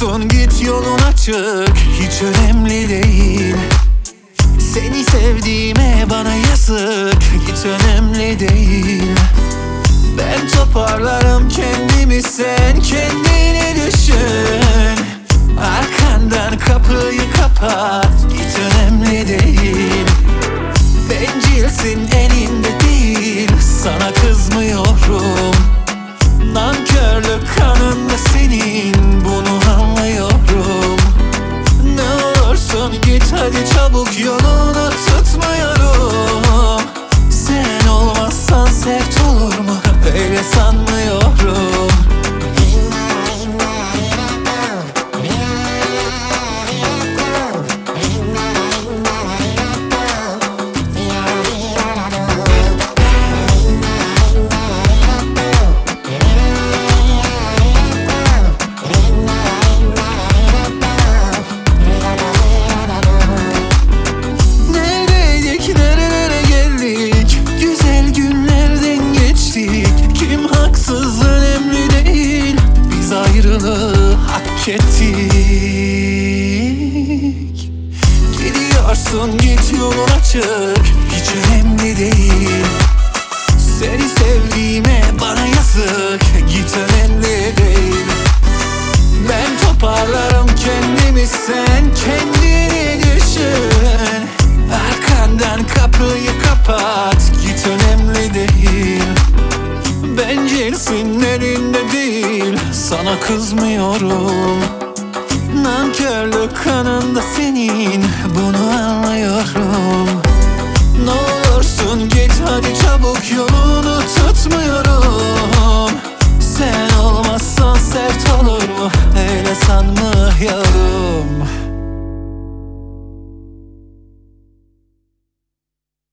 olursun git, yolun açık, hiç önemli değil. Seni sevdiğime bana yazık, hiç önemli değil. Ben toparlarım kendimi, sen kendini düşün. Arkandan kapıyı kapat, hiç önemli değil. Bencilsin, elinde değil, sana kızmıyorum. Nankörlük kanında senin, bunu anlıyorum. Ne olursun git hadi çabuk, yolunu tutmuyorum. Sen olmazsan sert olur mu? Öyle sanmıyorum. Hak ettik. Gidiyorsun git, yolun açık, hiç önemli değil. Seni sevdiğime bana yazık, git önemli değil. Ben toparlarım kendimi, sen kendini düşün. Arkandan kapıyı kapat, git önemli değil. Bencilsin, elinde değil, sana kızmıyorum. Nankörlük kanında senin, bunu anlıyorum. Ne olursun git hadi çabuk, yol